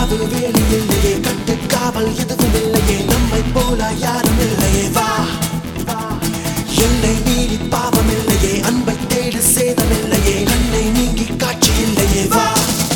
காவு வேலி இல்லையே, கட்டு காவல் எதுவும் இல்லையே, நம்மை போல யாரும் இல்லையே. வா என்னை மீறி பாவம் இல்லையே, அன்பை தேடு சேதம் இல்லையே, கண்ணை நீங்கி காட்சி இல்லையே. வா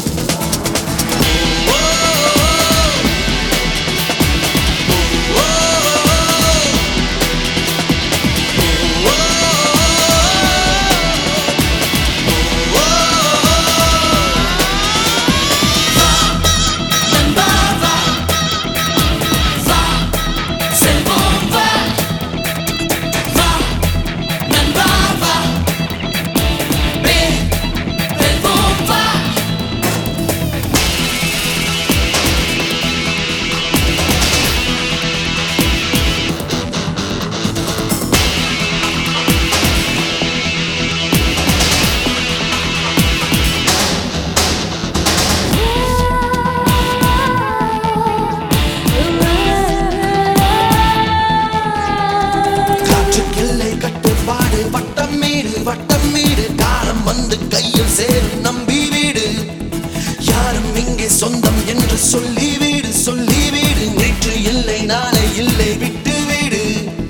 வட்டம் வீடு காலம் வந்து கையில் சேரும் நம்பி வீடு, யாரும் இங்கே சொந்தம் என்று சொல்லி வீடு சொல்லி வீடு, நேற்று இல்லை நாளை இல்லை விட்டு வீடு.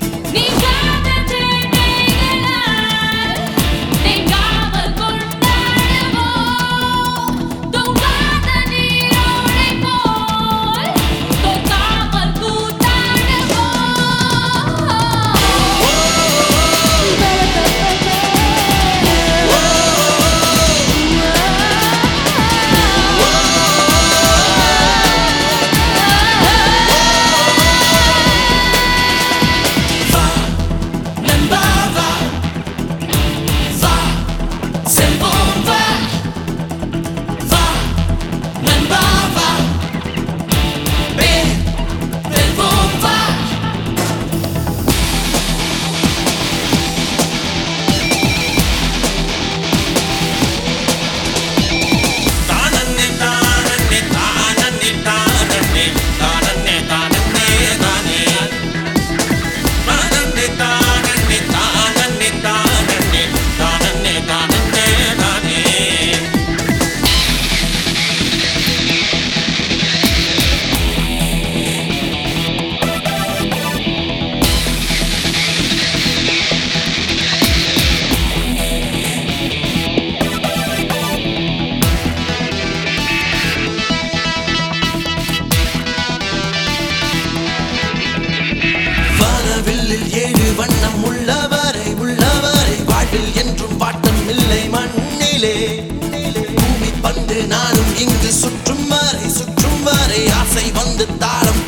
வண்ணம் உள்ளவரை உள்ளவரை வாழ்வில் என்றும் வாட்டம் இல்லை மண்ணிலே, பூமி பந்து நானும் இங்கு சுற்றும் வரை ஆசை வந்து தாளம்